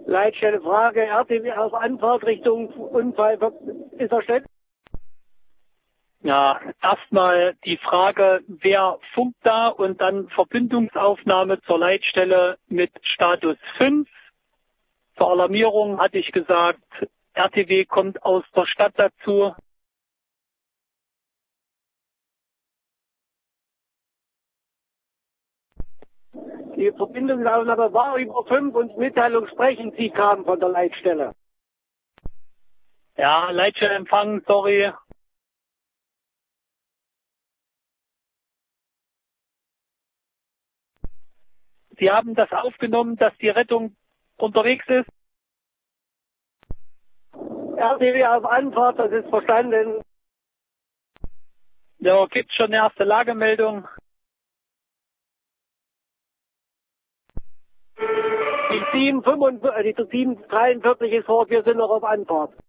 Leitstelle Frage, RTW auf Anfahrt Richtung Unfall ist erstellt. Ja, erstmal die Frage, wer funkt da und dann Verbindungsaufnahme zur Leitstelle mit Status 5. Zur Alarmierung hatte ich gesagt, RTW kommt aus der Stadt dazu. Die Verbindungsaufnahme war über 5 und Mitteilung sprechen Sie kam von der Leitstelle. Ja, Leitstellenempfang, sorry. Sie haben das aufgenommen, dass die Rettung unterwegs ist? RTW auf Anfahrt, das ist verstanden. Ja, gibt's schon eine erste Lagemeldung? Die 743 ist vor, wir sind noch auf Anfahrt.